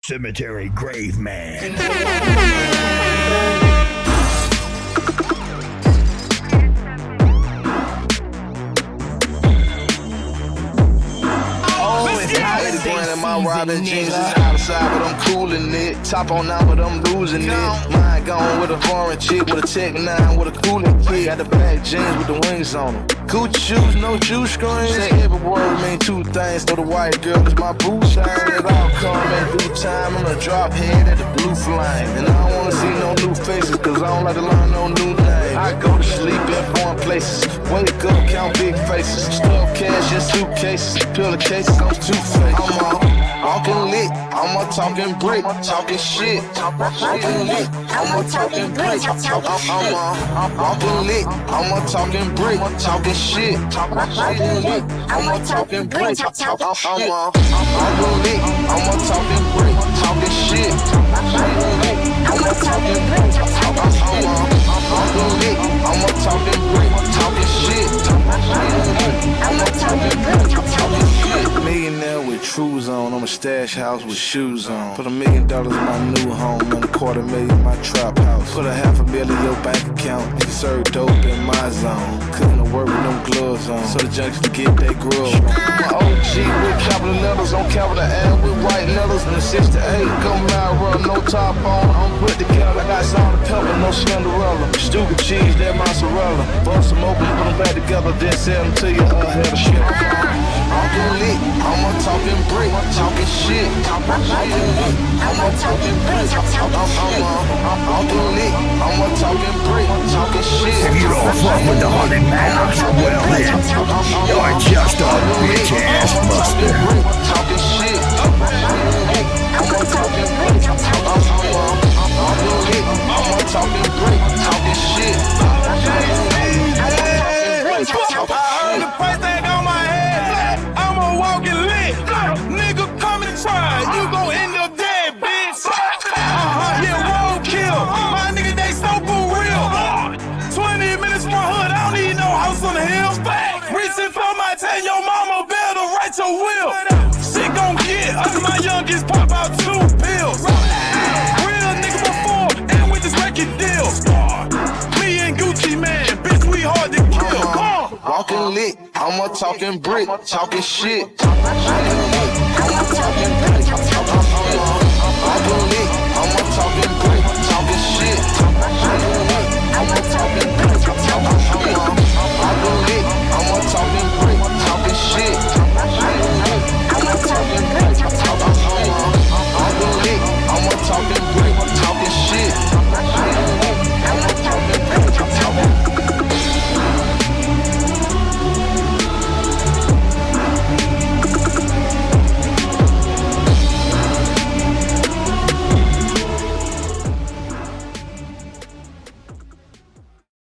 Cemetery Grave Man. My riding jeans is outside, but I'm coolin' it. Top on now, but I'm losing it. Mine gone with a foreign chick, with a Tech 9, with a cooling kid. Got the black jeans with the wings on them. Gucci shoes, no shoe screens. Say every word mean two things. So the white girl is my boo sign. It all come in due time. I'm a drop head at the blue flame. And I don't wanna see no new faces, cause I don't like to learn no new names. I go to sleep in foreign places. Wake up, count big faces. Stuff cash in suitcases. Pillowcases, I'm two-faced. Walking lit, I'm a talking brick, talking shit. Walking lit, I'm a talking brick. I'm walking lit, I'm a talking brick, talking shit. Walking lit, I'm a talking brick. I'm walking lit, I'm a talking brick, talking shit. Walking lit, I'm a talking brick. I'm walking lit, I'm a talking brick, talking shit. I'm a talking brick, talking shit. Millionaire with trues on, I'm a stash house with shoes on. Put $1 million in my new home and $250,000 in my trap house. Put $500,000 in your bank account. You can serve dope in my zone. Couldn't work with no gloves on, so the junkies can get their grub on. My OG with capital letters on capital L with white letters and a 6 to 8. Go Mara, no top on. I'm put together. I got salt and pepper, no Cinderella. Stupid cheese, that mozzarella. Bust them open, put them back together, then sell them to you. Had a shit. I'm lit, I'm a talking brick, talking shit. I'm a talking brick, talking shit. I'm lit, I'm a talking brick, talking shit. If you don't fuck with the haunted matters, well then, you're just a bitch ass buster. Talking shit. I'm a talking brick, I'm lit, I'm a talking brick, talking shit. I heard the price tag on my head. I'm a walking lit. Nigga come and try. You gon' end up dead, bitch. Yeah, roadkill. My nigga, they so for real. 20 minutes from my hood. I don't need no house on the hill. Reaching for my 10, your mama better write your will. Shit gon' get us. My youngest pop out 2 pills. Real nigga before and with this record deal. Me and Gucci man, bitch, we hard to kill. Walking lit, I'm a talking brick, talking shit. I'm a talking brick, talking shit.